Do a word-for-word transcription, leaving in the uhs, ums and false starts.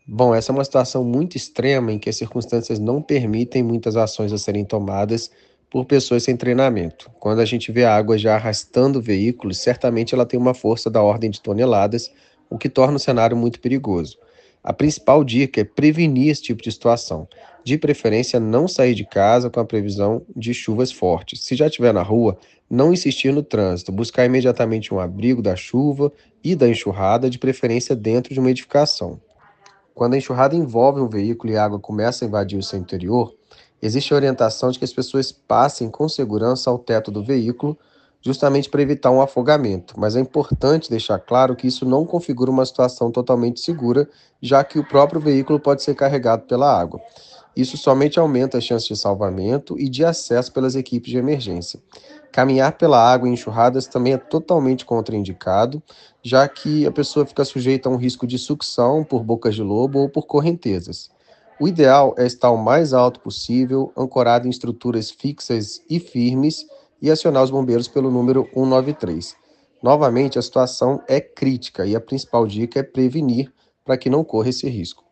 Bom, essa é uma situação muito extrema em que as circunstâncias não permitem muitas ações a serem tomadas por pessoas sem treinamento. Quando a gente vê a água já arrastando veículos, certamente ela tem uma força da ordem de toneladas, o que torna o cenário muito perigoso. A principal dica é prevenir esse tipo de situação. De preferência, não sair de casa com a previsão de chuvas fortes. Se já estiver na rua, não insistir no trânsito, buscar imediatamente um abrigo da chuva e da enxurrada, de preferência dentro de uma edificação. Quando a enxurrada envolve um veículo e a água começa a invadir o seu interior, existe a orientação de que as pessoas passem com segurança ao teto do veículo, justamente para evitar um afogamento. Mas é importante deixar claro que isso não configura uma situação totalmente segura, já que o próprio veículo pode ser carregado pela água. Isso somente aumenta as chances de salvamento e de acesso pelas equipes de emergência. Caminhar pela água em enxurradas também é totalmente contraindicado, já que a pessoa fica sujeita a um risco de sucção por bocas de lobo ou por correntezas. O ideal é estar o mais alto possível, ancorado em estruturas fixas e firmes, e acionar os bombeiros pelo número cento e noventa e três. Novamente, a situação é crítica e a principal dica é prevenir para que não corra esse risco.